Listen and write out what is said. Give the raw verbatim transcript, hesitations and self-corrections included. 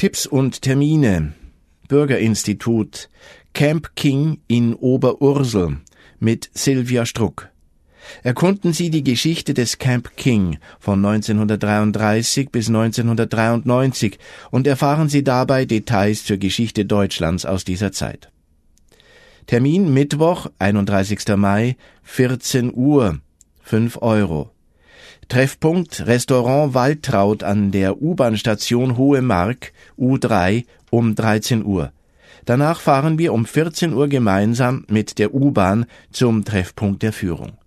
Tipps und Termine. Bürgerinstitut Camp King in Oberursel mit Sylvia Struck. Erkunden Sie die Geschichte des Camp King von neunzehnhundertdreiunddreißig bis neunzehnhundertdreiundneunzig und erfahren Sie dabei Details zur Geschichte Deutschlands aus dieser Zeit. Termin Mittwoch, einunddreißigster Mai, vierzehn Uhr, fünf Euro. Treffpunkt Restaurant Waltraud an der U-Bahn-Station Hohe Mark, U drei, um dreizehn Uhr. Danach fahren wir um vierzehn Uhr gemeinsam mit der U-Bahn zum Treffpunkt der Führung.